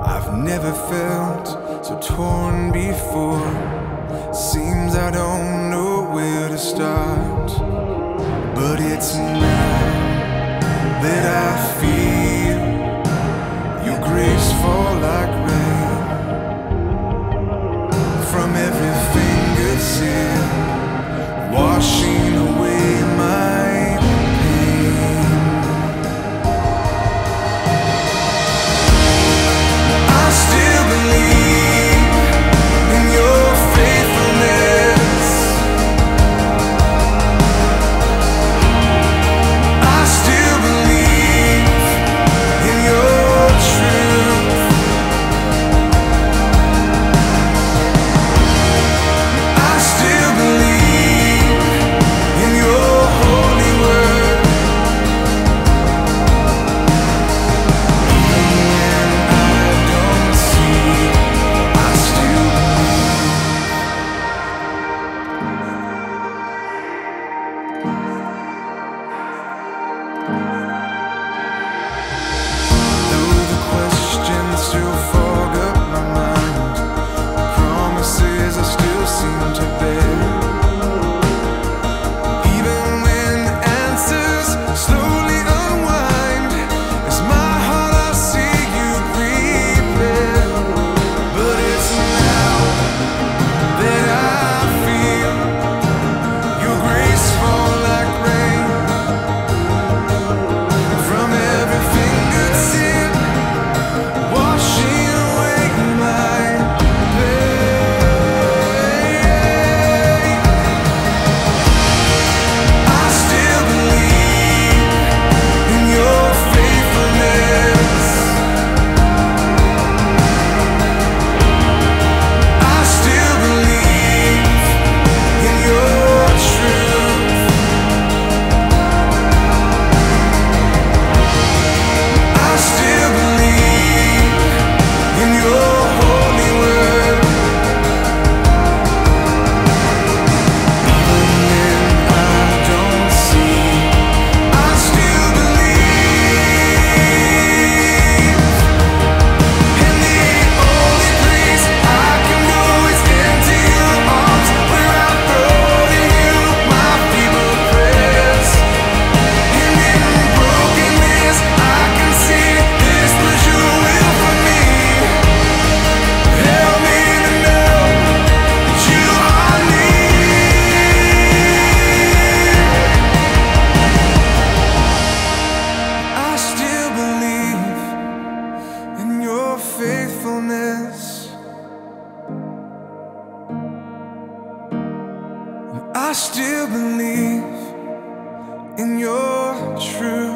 I've never felt so torn before. Seems I don't know where to start, but it's now that I feel your grace fall like rain from every fingertip, washing away my pain. I still believe in your faithfulness. I still believe in your truth. I still believe in your holy word. Even when I don't see, I still though the questions still fog up my mind, promises I still seem to bear. Even when answers slowly unwind, as my heart I see you prepare. But it's now that I feel your grace fall like rain from every fingertip, washing away my pain. I still believe in your faithfulness. I still believe in your truth. I still believe in your holy word. Even when I don't see, I still believe. And the only place I can go is into your arms, where I throw to you my feeble prayers. And in brokenness I can see this was your will for me. Help me to know that you are near. I still believe in your faithfulness. I still believe in your truth.